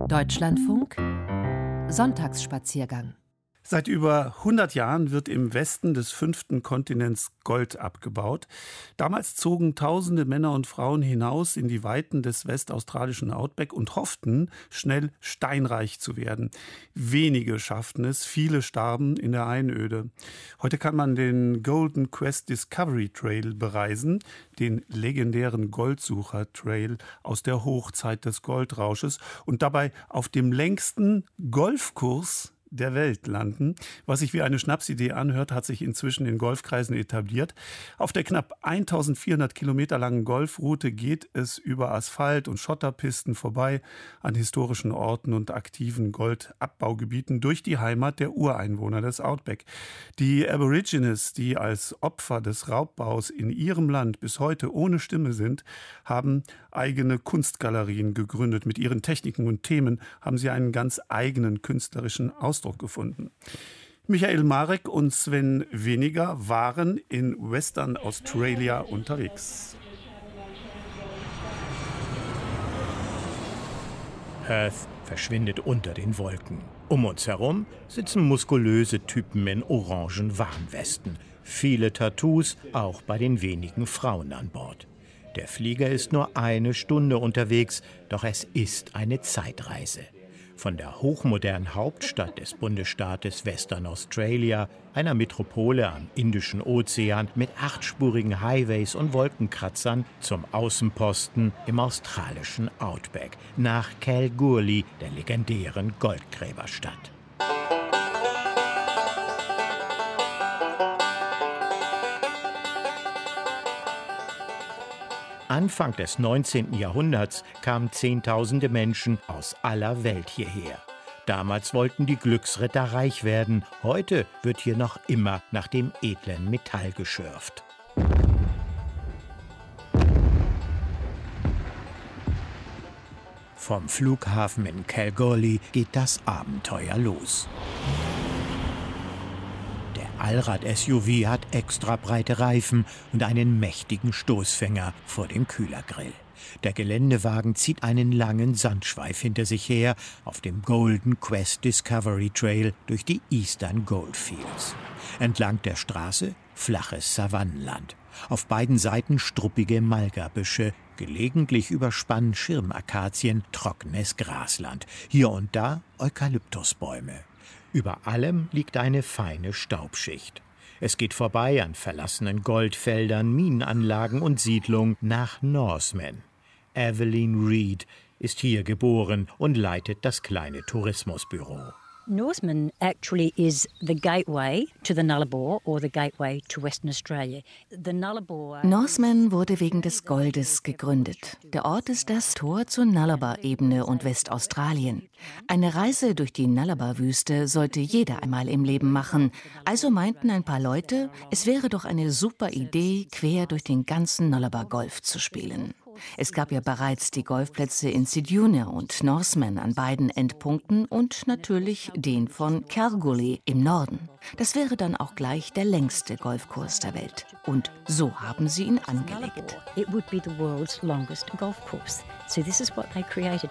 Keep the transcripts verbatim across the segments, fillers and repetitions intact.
Deutschlandfunk Sonntagsspaziergang. Seit über hundert Jahren wird im Westen des fünften Kontinents Gold abgebaut. Damals zogen tausende Männer und Frauen hinaus in die Weiten des westaustralischen Outback und hofften, schnell steinreich zu werden. Wenige schafften es, viele starben in der Einöde. Heute kann man den Golden Quest Discovery Trail bereisen, den legendären Goldsucher-Trail aus der Hochzeit des Goldrausches und dabei auf dem längsten Golfkurs der Welt landen. Was sich wie eine Schnapsidee anhört, hat sich inzwischen in Golfkreisen etabliert. Auf der knapp eintausendvierhundert Kilometer langen Golfroute geht es über Asphalt- und Schotterpisten vorbei an historischen Orten und aktiven Goldabbaugebieten durch die Heimat der Ureinwohner des Outback. Die Aborigines, die als Opfer des Raubbaus in ihrem Land bis heute ohne Stimme sind, haben eigene Kunstgalerien gegründet. Mit ihren Techniken und Themen haben sie einen ganz eigenen künstlerischen Ausdruck gefunden. Michael Marek und Sven Weniger waren in Western Australia unterwegs. Perth verschwindet unter den Wolken. Um uns herum sitzen muskulöse Typen in orangen Warnwesten. Viele Tattoos, auch bei den wenigen Frauen an Bord. Der Flieger ist nur eine Stunde unterwegs, doch es ist eine Zeitreise. Von der hochmodernen Hauptstadt des Bundesstaates Western Australia, einer Metropole am Indischen Ozean mit achtspurigen Highways und Wolkenkratzern, zum Außenposten im australischen Outback, nach Kalgoorlie, der legendären Goldgräberstadt. Anfang des neunzehnten Jahrhunderts kamen Zehntausende Menschen aus aller Welt hierher. Damals wollten die Glücksritter reich werden. Heute wird hier noch immer nach dem edlen Metall geschürft. Vom Flughafen in Kalgoorlie geht das Abenteuer los. Allrad-S U V hat extra breite Reifen und einen mächtigen Stoßfänger vor dem Kühlergrill. Der Geländewagen zieht einen langen Sandschweif hinter sich her auf dem Golden Quest Discovery Trail durch die Eastern Goldfields. Entlang der Straße flaches Savannenland. Auf beiden Seiten struppige Malgabüsche, gelegentlich überspannen Schirmakazien, trockenes Grasland. Hier und da Eukalyptusbäume. Über allem liegt eine feine Staubschicht. Es geht vorbei an verlassenen Goldfeldern, Minenanlagen und Siedlungen nach Norseman. Evelyn Reid ist hier geboren und leitet das kleine Tourismusbüro. Norseman actually is the gateway to the Nullarbor or the gateway to Western Australia. The Nullarbor Norseman wurde wegen des Goldes gegründet. Der Ort ist das Tor zur Nullarbor-Ebene und Westaustralien. Eine Reise durch die Nullarbor-Wüste sollte jeder einmal im Leben machen. Also meinten ein paar Leute, es wäre doch eine super Idee, quer durch den ganzen Nullarbor Golf zu spielen. Es gab ja bereits die Golfplätze in Ceduna und Norseman an beiden Endpunkten und natürlich den von Kalgoorlie im Norden. Das wäre dann auch gleich der längste Golfkurs der Welt. Und so haben sie ihn angelegt. It would be the world's longest golf course. So this is what they created.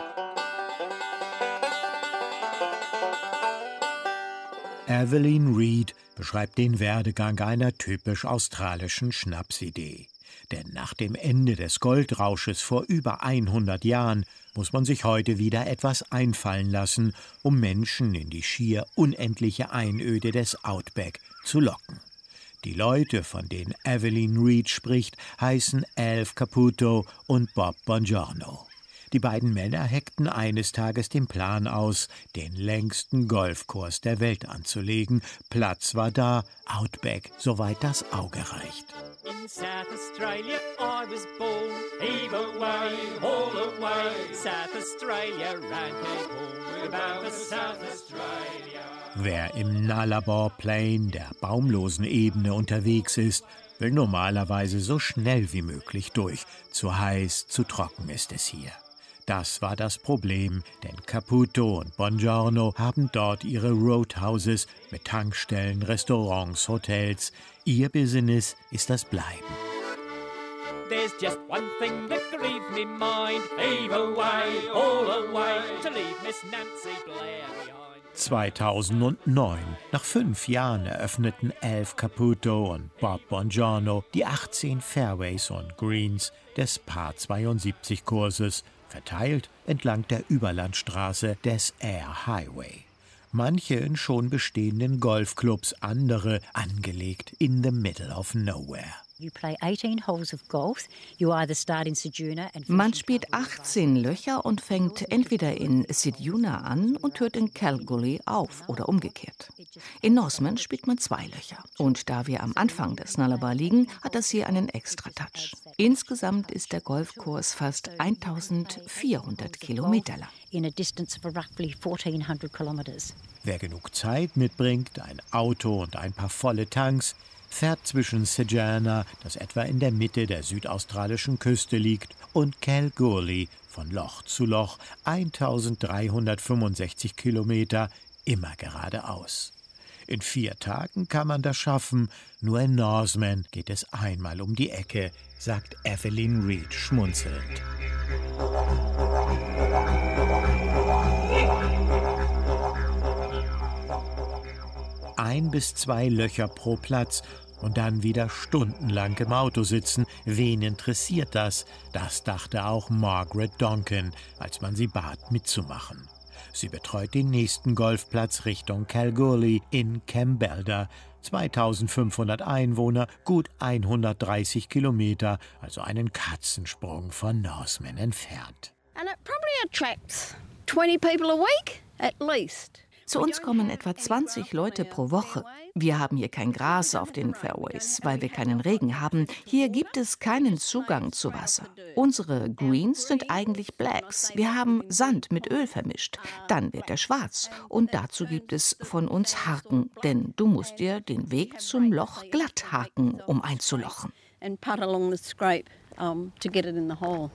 Evelyn Reid beschreibt den Werdegang einer typisch australischen Schnapsidee. Denn nach dem Ende des Goldrausches vor über hundert Jahren muss man sich heute wieder etwas einfallen lassen, um Menschen in die schier unendliche Einöde des Outback zu locken. Die Leute, von denen Evelyn Reid spricht, heißen Alf Caputo und Bob Bongiorno. Die beiden Männer heckten eines Tages den Plan aus, den längsten Golfkurs der Welt anzulegen. Platz war da, Outback, soweit das Auge reicht. In South Australia I was born, heave away, haul away, South Australia, round Cape Horn, about the South Australia. Wer im Nullarbor Plain, der baumlosen Ebene, unterwegs ist, will normalerweise so schnell wie möglich durch. Zu heiß, zu trocken ist es hier. Das war das Problem, denn Caputo und Bongiorno haben dort ihre Roadhouses mit Tankstellen, Restaurants, Hotels. Ihr Business ist das Bleiben. There's just one thing that grieves me mind, heave away, all away, to leave Miss Nancy Blair behind. zweitausendneun, nach fünf Jahren, eröffneten Alf Caputo und Bob Bongiorno die achtzehn Fairways und Greens des Par zweiundsiebzig-Kurses, verteilt entlang der Überlandstraße des Air Highway. Manche in schon bestehenden Golfclubs, andere angelegt in the middle of nowhere. Man spielt achtzehn Löcher und fängt entweder in Ceduna an und hört in Kalgoorlie auf oder umgekehrt. In Norseman spielt man zwei Löcher. Und da wir am Anfang des Nullarbor liegen, hat das hier einen extra Touch. Insgesamt ist der Golfkurs fast eintausendvierhundert Kilometer lang. Wer genug Zeit mitbringt, ein Auto und ein paar volle Tanks, fährt zwischen Ceduna, das etwa in der Mitte der südaustralischen Küste liegt, und Kalgoorlie von Loch zu Loch, eintausenddreihundertfünfundsechzig Kilometer, immer geradeaus. In vier Tagen kann man das schaffen, nur in Norseman geht es einmal um die Ecke, sagt Evelyn Reed schmunzelnd. Ein bis zwei Löcher pro Platz und dann wieder stundenlang im Auto sitzen. Wen interessiert das? Das dachte auch Margaret Donkin, als man sie bat, mitzumachen. Sie betreut den nächsten Golfplatz Richtung Kalgoorlie in Campbelda. zweitausendfünfhundert Einwohner, gut hundertdreißig Kilometer, also einen Katzensprung von Norseman entfernt. And it probably attracts twenty people a week at least. Zu uns kommen etwa zwanzig Leute pro Woche. Wir haben hier kein Gras auf den Fairways, weil wir keinen Regen haben. Hier gibt es keinen Zugang zu Wasser. Unsere Greens sind eigentlich Blacks. Wir haben Sand mit Öl vermischt. Dann wird er schwarz. Und dazu gibt es von uns Haken. Denn du musst dir den Weg zum Loch glatt haken, um einzulochen. And putt along the scrape um, to get it in the hole.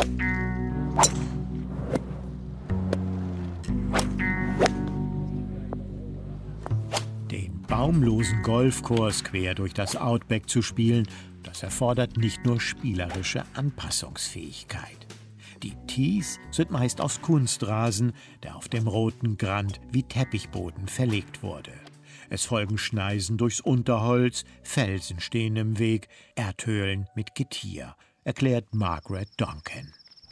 Baumlosen Golfkurs quer durch das Outback zu spielen, das erfordert nicht nur spielerische Anpassungsfähigkeit. Die Tees sind meist aus Kunstrasen, der auf dem roten Grand wie Teppichboden verlegt wurde. Es folgen Schneisen durchs Unterholz, Felsen stehen im Weg, Erdhöhlen mit Getier, erklärt Margaret Donkin.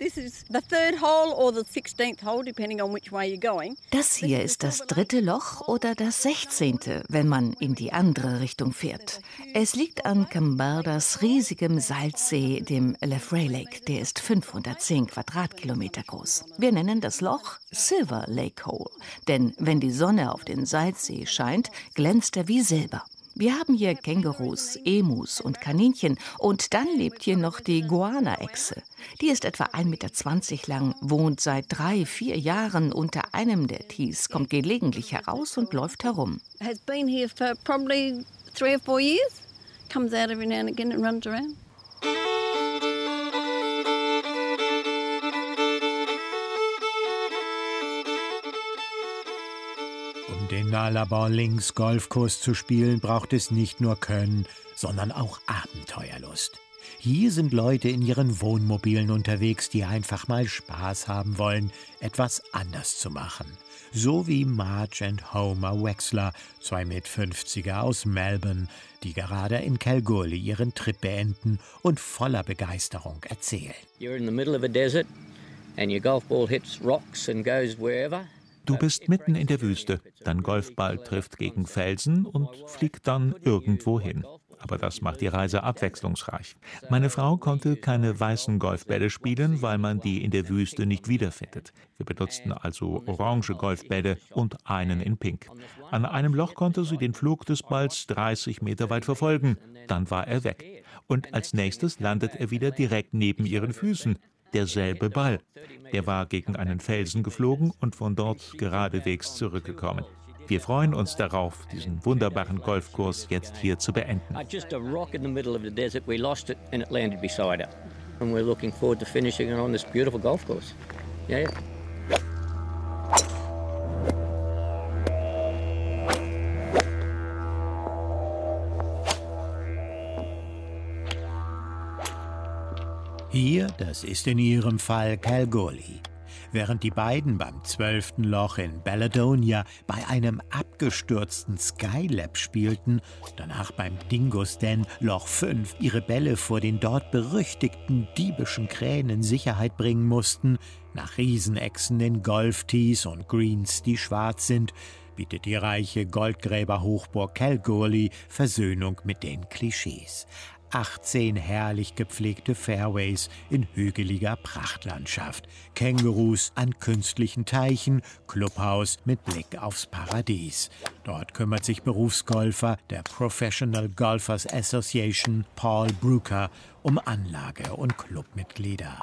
Das hier ist das dritte Loch oder das sechzehnte, wenn man in die andere Richtung fährt. Es liegt an Campbeldas riesigem Salzsee, dem Lefray Lake. Der ist fünfhundertzehn Quadratkilometer groß. Wir nennen das Loch Silver Lake Hole, denn wenn die Sonne auf den Salzsee scheint, glänzt er wie Silber. Wir haben hier Kängurus, Emus und Kaninchen und dann lebt hier noch die Goanna-Echse. Die ist etwa ein Meter zwanzig lang, wohnt seit drei, vier Jahren unter einem der Tees, kommt gelegentlich heraus und läuft herum. Has been here for probably three or four years. Comes out every now and again and runs around. Um den Nullarbor Links Golfkurs zu spielen, braucht es nicht nur Können, sondern auch Abenteuerlust. Hier sind Leute in ihren Wohnmobilen unterwegs, die einfach mal Spaß haben wollen, etwas anders zu machen. So wie Marge und Homer Wexler, zwei Mit-fünfziger aus Melbourne, die gerade in Kalgoorlie ihren Trip beenden und voller Begeisterung erzählen. You're in the middle of a desert and your golf ball hits rocks and goes wherever. Du bist mitten in der Wüste, dein Golfball trifft gegen Felsen und fliegt dann irgendwo hin. Aber das macht die Reise abwechslungsreich. Meine Frau konnte keine weißen Golfbälle spielen, weil man die in der Wüste nicht wiederfindet. Wir benutzten also orange Golfbälle und einen in Pink. An einem Loch konnte sie den Flug des Balls dreißig Meter weit verfolgen. Dann war er weg. Und als nächstes landet er wieder direkt neben ihren Füßen. Derselbe Ball. Der war gegen einen Felsen geflogen und von dort geradewegs zurückgekommen. Wir freuen uns darauf, diesen wunderbaren Golfkurs jetzt hier zu beenden. Just a rock in the middle of the desert. We lost it and it landed beside it. And we're looking forward to finishing it on this beautiful golf course. Yeah, yeah. Hier, das ist in ihrem Fall Kalgoorlie. Während die beiden beim zwölften Loch in Baladonia bei einem abgestürzten Skylab spielten, danach beim Dingo's Den Loch fünf ihre Bälle vor den dort berüchtigten diebischen Krähen in Sicherheit bringen mussten, nach Riesenechsen in Golftees und Greens, die schwarz sind, bietet die reiche Goldgräberhochburg Kalgoorlie Versöhnung mit den Klischees. achtzehn herrlich gepflegte Fairways in hügeliger Prachtlandschaft, Kängurus an künstlichen Teichen, Clubhaus mit Blick aufs Paradies. Dort kümmert sich Berufsgolfer der Professional Golfers Association Paul Brooker um Anlage- und Clubmitglieder.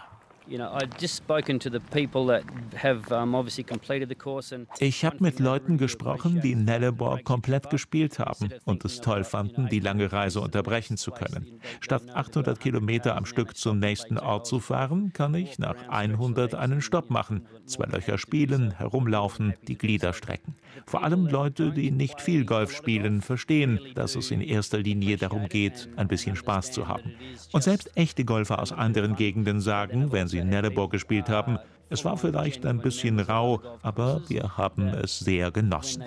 Ich habe mit Leuten gesprochen, die Nullarbor komplett gespielt haben und es toll fanden, die lange Reise unterbrechen zu können. Statt achthundert Kilometer am Stück zum nächsten Ort zu fahren, kann ich nach hundert einen Stopp machen, zwei Löcher spielen, herumlaufen, die Glieder strecken. Vor allem Leute, die nicht viel Golf spielen, verstehen, dass es in erster Linie darum geht, ein bisschen Spaß zu haben. Und selbst echte Golfer aus anderen Gegenden sagen, wenn sie Nullarbor gespielt haben, es war vielleicht ein bisschen rau, aber wir haben es sehr genossen.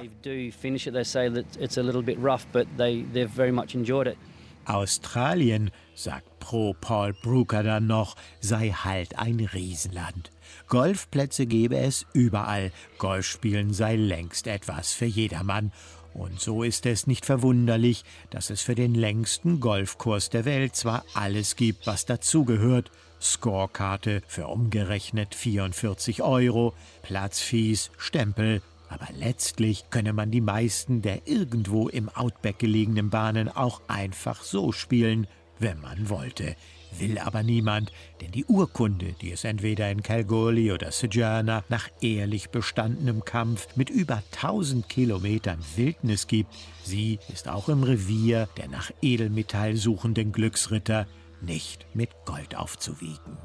Australien, sagt Pro Paul Brooker dann noch, sei halt ein Riesenland. Golfplätze gebe es überall, Golfspielen sei längst etwas für jedermann. Und so ist es nicht verwunderlich, dass es für den längsten Golfkurs der Welt zwar alles gibt, was dazugehört: Scorekarte für umgerechnet vierundvierzig Euro, Platzfees, Stempel. Aber letztlich könne man die meisten der irgendwo im Outback gelegenen Bahnen auch einfach so spielen, wenn man wollte. Will aber niemand, denn die Urkunde, die es entweder in Kalgoorlie oder Sojourner nach ehrlich bestandenem Kampf mit über tausend Kilometern Wildnis gibt, sie ist auch im Revier der nach Edelmetall suchenden Glücksritter nicht mit Gold aufzuwiegen.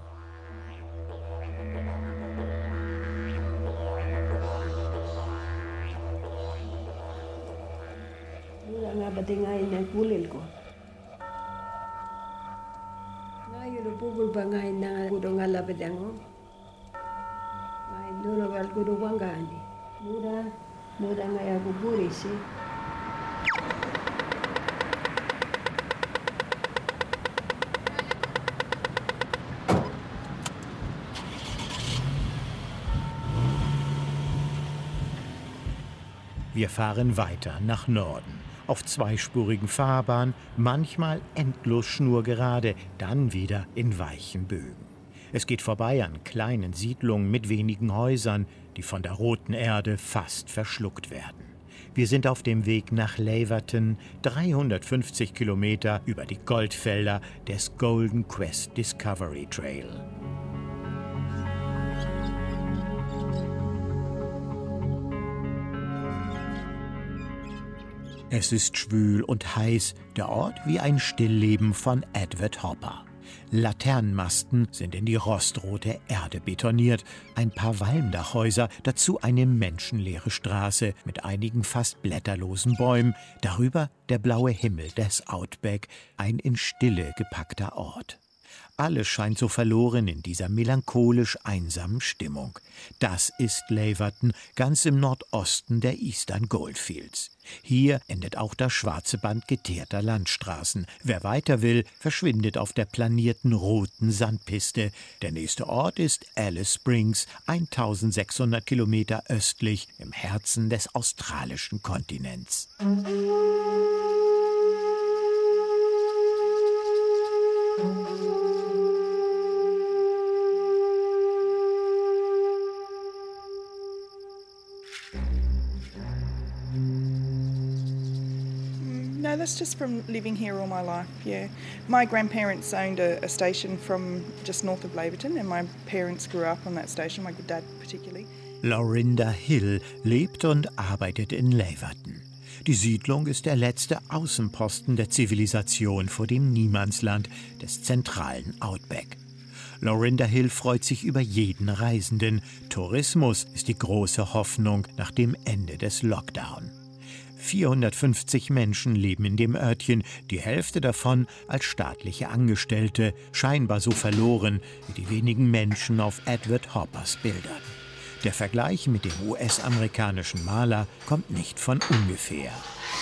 Wir fahren weiter nach Norden. Auf zweispurigen Fahrbahn, manchmal endlos schnurgerade, dann wieder in weichen Bögen. Es geht vorbei an kleinen Siedlungen mit wenigen Häusern, die von der roten Erde fast verschluckt werden. Wir sind auf dem Weg nach Laverton, dreihundertfünfzig Kilometer über die Goldfelder des Golden Quest Discovery Trail. Es ist schwül und heiß, der Ort wie ein Stillleben von Edward Hopper. Laternenmasten sind in die rostrote Erde betoniert, ein paar Walmdachhäuser, dazu eine menschenleere Straße mit einigen fast blätterlosen Bäumen, darüber der blaue Himmel des Outback, ein in Stille gepackter Ort. Alles scheint so verloren in dieser melancholisch einsamen Stimmung. Das ist Laverton, ganz im Nordosten der Eastern Goldfields. Hier endet auch das schwarze Band geteerter Landstraßen. Wer weiter will, verschwindet auf der planierten roten Sandpiste. Der nächste Ort ist Alice Springs, eintausendsechshundert Kilometer östlich im Herzen des australischen Kontinents. No, that's just from living here all my life, yeah. My grandparents owned a, a station from just north of Laverton, and my parents grew up on that station, my dad particularly. Lorinda Hill lebt und arbeitet in Laverton. Die Siedlung ist der letzte Außenposten der Zivilisation vor dem Niemandsland des zentralen Outback. Lorinda Hill freut sich über jeden Reisenden. Tourismus ist die große Hoffnung nach dem Ende des Lockdown. vierhundertfünfzig Menschen leben in dem Örtchen, die Hälfte davon als staatliche Angestellte, scheinbar so verloren wie die wenigen Menschen auf Edward Hoppers Bildern. Der Vergleich mit dem U S-amerikanischen Maler kommt nicht von ungefähr.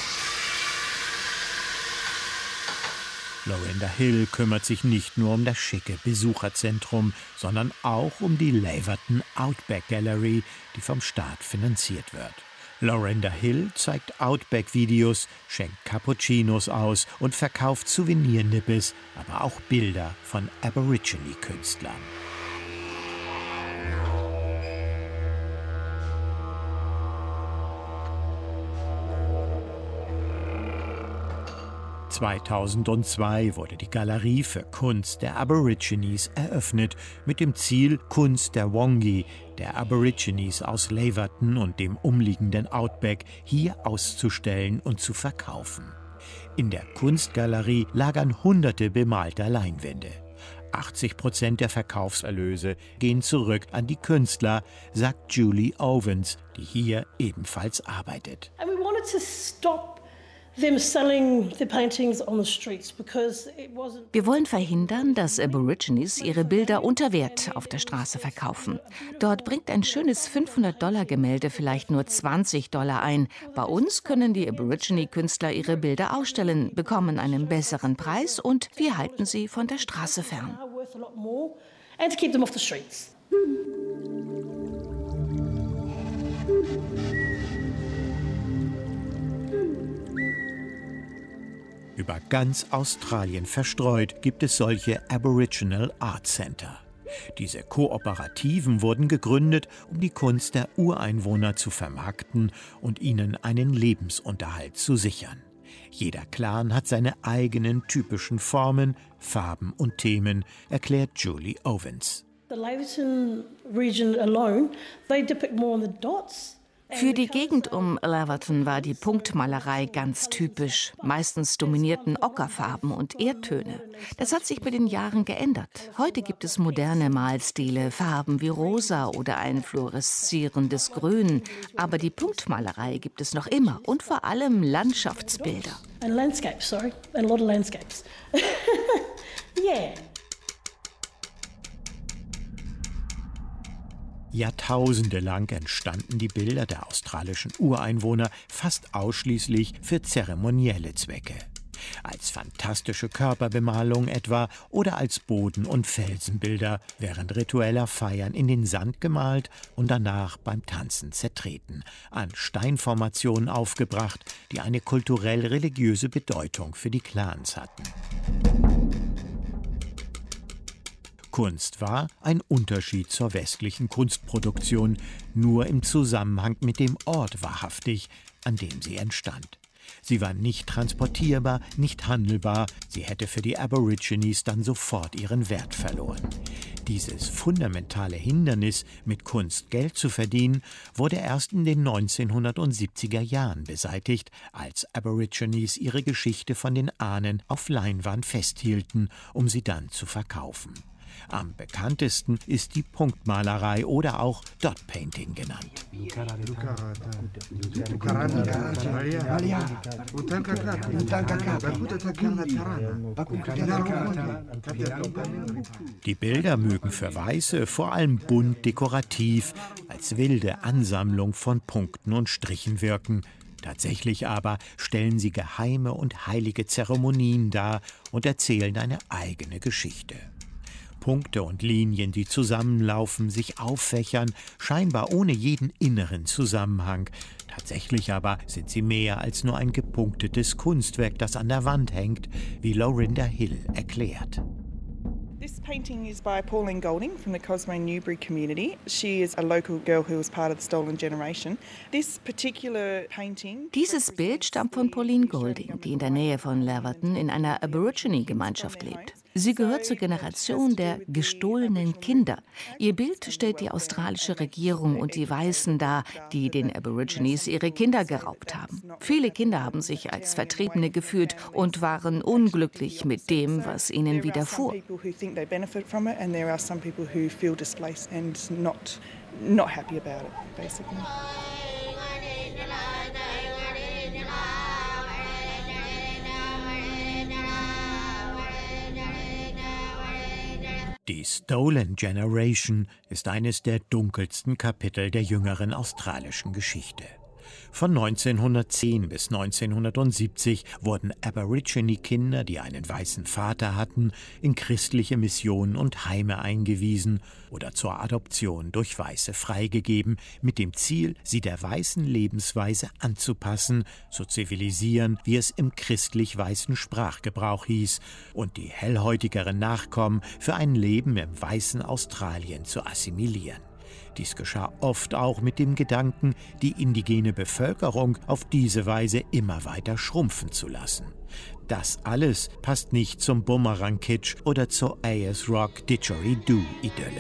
Lorinda Hill kümmert sich nicht nur um das schicke Besucherzentrum, sondern auch um die Laverton Outback Gallery, die vom Staat finanziert wird. Lorinda Hill zeigt Outback-Videos, schenkt Cappuccinos aus und verkauft Souvenirnippes, aber auch Bilder von Aborigine-Künstlern. zweitausendzwei wurde die Galerie für Kunst der Aborigines eröffnet, mit dem Ziel, Kunst der Wangi, der Aborigines aus Laverton und dem umliegenden Outback, hier auszustellen und zu verkaufen. In der Kunstgalerie lagern hunderte bemalter Leinwände. achtzig Prozent der Verkaufserlöse gehen zurück an die Künstler, sagt Julie Owens, die hier ebenfalls arbeitet. And we wanted to stop them selling the paintings on the streets because it wasn't. Wir wollen verhindern, dass Aborigines ihre Bilder unter Wert auf der Straße verkaufen. Dort bringt ein schönes fünfhundert-Dollar-Gemälde vielleicht nur zwanzig Dollar ein. Bei uns können die Aborigine-Künstler ihre Bilder ausstellen, bekommen einen besseren Preis und wir halten sie von der Straße fern. And to keep them off the streets. Über ganz Australien verstreut gibt es solche Aboriginal Art Center. Diese Kooperativen wurden gegründet, um die Kunst der Ureinwohner zu vermarkten und ihnen einen Lebensunterhalt zu sichern. Jeder Clan hat seine eigenen typischen Formen, Farben und Themen, erklärt Julie Owens. The Laverton region alone, they depict more on the dots. Für die Gegend um Laverton war die Punktmalerei ganz typisch. Meistens dominierten Ockerfarben und Erdtöne. Das hat sich mit den Jahren geändert. Heute gibt es moderne Malstile, Farben wie rosa oder ein fluoreszierendes Grün. Aber die Punktmalerei gibt es noch immer und vor allem Landschaftsbilder. And landscapes, sorry, and a lot of landscapes. Yeah. Jahrtausende lang entstanden die Bilder der australischen Ureinwohner fast ausschließlich für zeremonielle Zwecke. Als fantastische Körperbemalung etwa oder als Boden- und Felsenbilder während ritueller Feiern in den Sand gemalt und danach beim Tanzen zertreten, an Steinformationen aufgebracht, die eine kulturell-religiöse Bedeutung für die Clans hatten. Kunst war ein Unterschied zur westlichen Kunstproduktion, nur im Zusammenhang mit dem Ort wahrhaftig, an dem sie entstand. Sie war nicht transportierbar, nicht handelbar, sie hätte für die Aborigines dann sofort ihren Wert verloren. Dieses fundamentale Hindernis, mit Kunst Geld zu verdienen, wurde erst in den neunzehnhundertsiebziger Jahren beseitigt, als Aborigines ihre Geschichte von den Ahnen auf Leinwand festhielten, um sie dann zu verkaufen. Am bekanntesten ist die Punktmalerei oder auch Dot Painting genannt. Die Bilder mögen für Weiße vor allem bunt dekorativ, als wilde Ansammlung von Punkten und Strichen wirken. Tatsächlich aber stellen sie geheime und heilige Zeremonien dar und erzählen eine eigene Geschichte. Punkte und Linien, die zusammenlaufen, sich auffächern, scheinbar ohne jeden inneren Zusammenhang. Tatsächlich aber sind sie mehr als nur ein gepunktetes Kunstwerk, das an der Wand hängt, wie Lorinda Hill erklärt. This painting is by Pauline Golding from the Cosmo Newbury community. She is a local girl who was part of the Stolen Generation. This particular painting. Dieses Bild stammt von Pauline Golding, die in der Nähe von Laverton in einer Aborigine-Gemeinschaft lebt. Sie gehört zur Generation der gestohlenen Kinder. Ihr Bild stellt die australische Regierung und die Weißen dar, die den Aborigines ihre Kinder geraubt haben. Viele Kinder haben sich als Vertriebene gefühlt und waren unglücklich mit dem, was ihnen widerfuhr. Die Stolen Generation ist eines der dunkelsten Kapitel der jüngeren australischen Geschichte. Von neunzehnhundertzehn bis neunzehnhundertsiebzig wurden Aborigine-Kinder, die einen weißen Vater hatten, in christliche Missionen und Heime eingewiesen oder zur Adoption durch Weiße freigegeben, mit dem Ziel, sie der weißen Lebensweise anzupassen, zu zivilisieren, wie es im christlich-weißen Sprachgebrauch hieß, und die hellhäutigeren Nachkommen für ein Leben im weißen Australien zu assimilieren. Dies geschah oft auch mit dem Gedanken, die indigene Bevölkerung auf diese Weise immer weiter schrumpfen zu lassen. Das alles passt nicht zum Bumerang-Kitsch oder zur A S Rock Didgeridoo-Idylle.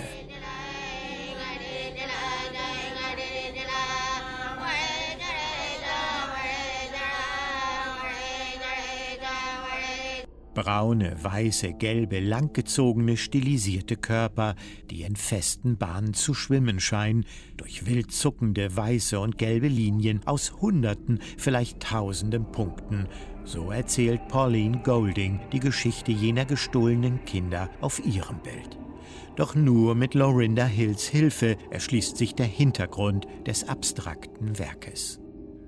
Braune, weiße, gelbe, langgezogene, stilisierte Körper, die in festen Bahnen zu schwimmen scheinen, durch wild zuckende weiße und gelbe Linien aus Hunderten, vielleicht Tausenden Punkten. So erzählt Pauline Golding die Geschichte jener gestohlenen Kinder auf ihrem Bild. Doch nur mit Lorinda Hills Hilfe erschließt sich der Hintergrund des abstrakten Werkes.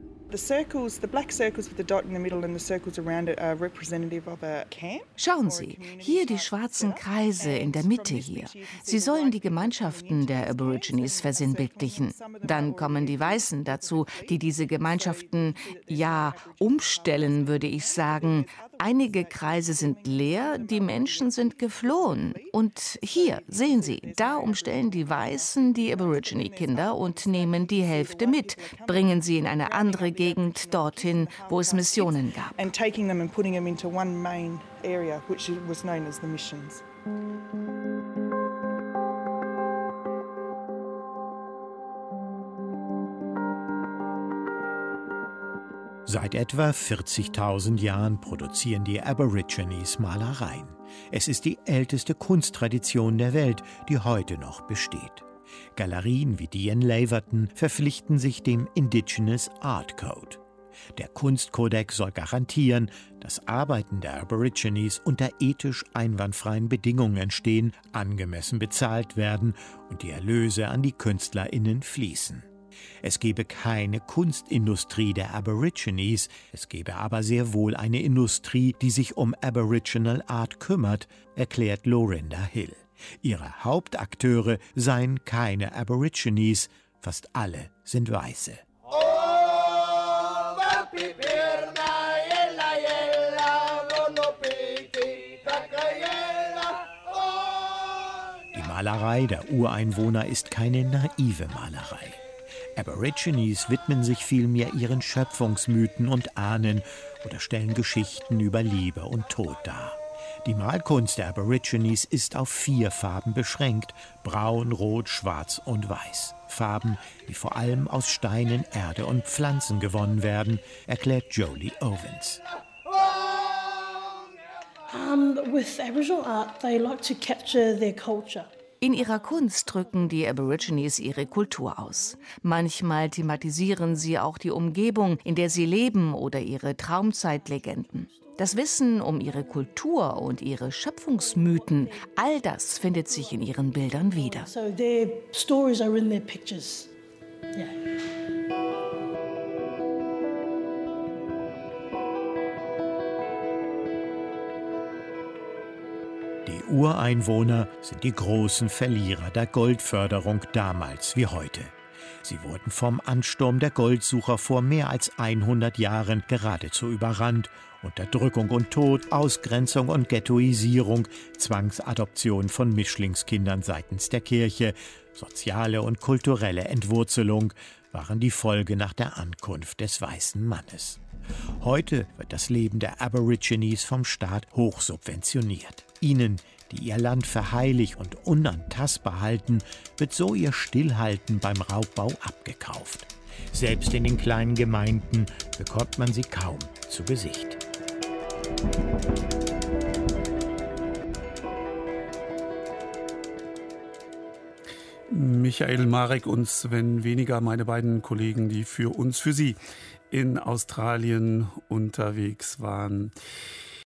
Schauen Sie, hier die schwarzen Kreise in der Mitte hier. Sie sollen die Gemeinschaften der Aborigines versinnbildlichen. Dann kommen die Weißen dazu, die diese Gemeinschaften, ja, umstellen, würde ich sagen. Einige Kreise sind leer, die Menschen sind geflohen. Und hier, sehen Sie, da umstellen die Weißen die Aborigine-Kinder und nehmen die Hälfte mit, bringen sie in eine andere Gegend dorthin, wo es Missionen gab. And taking them and putting them into one main area, which was known as the missions. Seit etwa vierzigtausend Jahren produzieren die Aborigines Malereien. Es ist die älteste Kunsttradition der Welt, die heute noch besteht. Galerien wie die in Laverton verpflichten sich dem Indigenous Art Code. Der Kunstkodex soll garantieren, dass Arbeiten der Aborigines unter ethisch einwandfreien Bedingungen entstehen, angemessen bezahlt werden und die Erlöse an die KünstlerInnen fließen. Es gebe keine Kunstindustrie der Aborigines, es gebe aber sehr wohl eine Industrie, die sich um Aboriginal Art kümmert, erklärt Lorinda Hill. Ihre Hauptakteure seien keine Aborigines, fast alle sind Weiße. Die Malerei der Ureinwohner ist keine naive Malerei. Aborigines widmen sich vielmehr ihren Schöpfungsmythen und Ahnen oder stellen Geschichten über Liebe und Tod dar. Die Malkunst der Aborigines ist auf vier Farben beschränkt: Braun, Rot, Schwarz und Weiß. Farben, die vor allem aus Steinen, Erde und Pflanzen gewonnen werden, erklärt Jolie Owens. Um, with Aboriginal art, they like to capture their culture. In ihrer Kunst drücken die Aborigines ihre Kultur aus. Manchmal thematisieren sie auch die Umgebung, in der sie leben, oder ihre Traumzeitlegenden. Das Wissen um ihre Kultur und ihre Schöpfungsmythen, all das findet sich in ihren Bildern wieder. So their stories are in their pictures. Yeah. Die Ureinwohner sind die großen Verlierer der Goldförderung damals wie heute. Sie wurden vom Ansturm der Goldsucher vor mehr als hundert Jahren geradezu überrannt. Unterdrückung und Tod, Ausgrenzung und Ghettoisierung, Zwangsadoption von Mischlingskindern seitens der Kirche, soziale und kulturelle Entwurzelung waren die Folge nach der Ankunft des weißen Mannes. Heute wird das Leben der Aborigines vom Staat hochsubventioniert. Ihnen, die ihr Land für heilig und unantastbar halten, wird so ihr Stillhalten beim Raubbau abgekauft. Selbst in den kleinen Gemeinden bekommt man sie kaum zu Gesicht. Michael Marek und Sven Weniger, meine beiden Kollegen, die für uns, für Sie in Australien unterwegs waren.